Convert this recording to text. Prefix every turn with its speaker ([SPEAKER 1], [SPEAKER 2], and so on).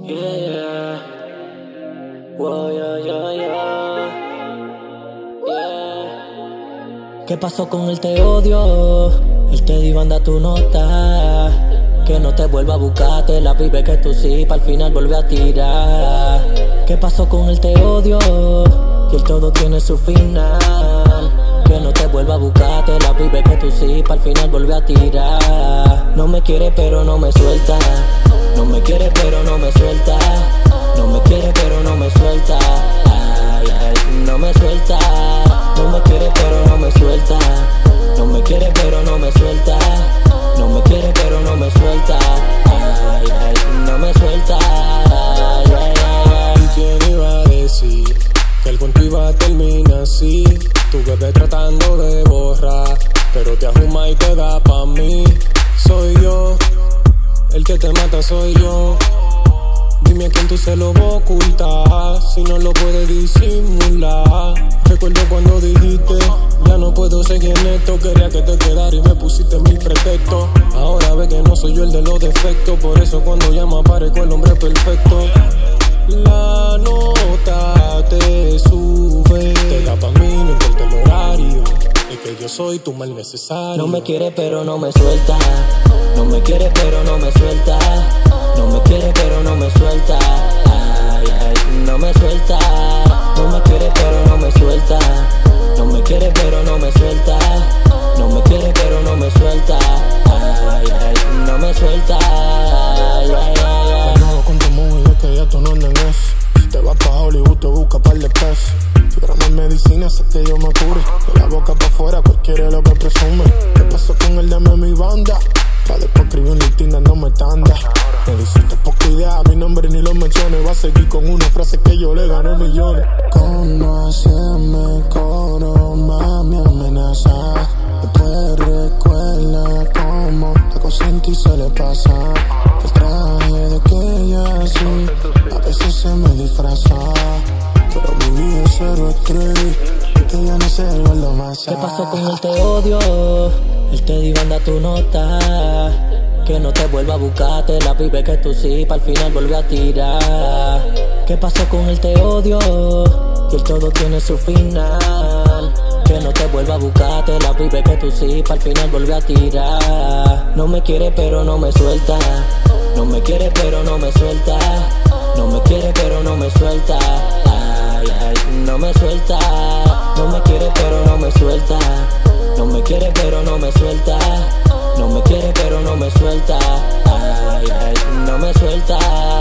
[SPEAKER 1] Yeah, yeah. Whoa, yeah, yeah, yeah. Yeah. ¿Qué pasó con el te odio? El te dio anda tu nota. Que no te vuelva a buscarte la pibe que tú sí, al final vuelve a tirar. ¿Qué pasó con el te odio? Que el todo tiene su final. Que no te vuelva a buscarte la pibe que tú sí, al final vuelve a tirar. No me quiere pero no me suelta. No me quiere pero no me suelta. No me quiere pero no me suelta. Ay, ay, no me suelta. No me quiere pero no me suelta. No me quiere pero no me suelta. No me quiere pero no me suelta. Ay, ay, no me suelta. Ay, ay, ay.
[SPEAKER 2] ¿Y quién iba a decir que el cuento iba a terminar así? Tu bebé tratando de borrar, pero te ajuma y te da pa' mí. Soy yo, el que te mata soy yo. Dime a quién tú se lo vas a ocultar, si no lo puedes disimular. Recuerdo cuando dijiste, ya no puedo seguir en esto. Quería que te quedara y me pusiste mil pretextos. Ahora ve que no soy yo el de los defectos, por eso cuando llama aparezco el hombre perfecto. La nota te sube, te da pa' mí, no importa el horario. Es que yo soy tu mal necesario.
[SPEAKER 1] No me quiere pero no me suelta. No me quiere pero no me suelta. No me quiere pero no me suelta. Ay, ay, no me suelta. No me quiere pero no me suelta. No me quiere pero no me suelta. No me quiere pero no me suelta. Ay, ay, no me suelta. Ay, ay, ay, ay.
[SPEAKER 2] No con tu mujer que ya tú no andas en eso. Si te vas pa' Hollywood te busca par de pesos. Fíbrame en medicina, sé que yo me cure. De la boca pa' afuera cualquiera es lo que presume. ¿Qué pasó con el dame mi banda? Pa' después escribir un listín dándome tanda. Me dijiste poca idea, mi nombre ni lo menciones. Va a seguir con una frase que yo le gané millones. Conóceme, coro, mami, amenaza. Después recuerda cómo la cosa en ti se le pasa. El traje de aquella así, a veces se me disfraza. Pero mi vida es cero estrés, que ya no sé lo más.
[SPEAKER 1] ¿Qué pasó con el te odio? El te dio anda tu nota. Que no te vuelva a buscarte la pibe que tú sí, al final vuelve a tirar. ¿Qué pasó con el te odio? Que el todo tiene su final. Que no te vuelva a buscarte la pibe que tú sí, al final vuelve a tirar. No me quiere pero no me suelta. No me quiere pero no me suelta. No me quiere pero no me suelta. Ay, ay, no me suelta. No me quiere pero no me suelta. No me quiere pero no me suelta. No me quiere pero no me suelta. Ay, ay, no me suelta.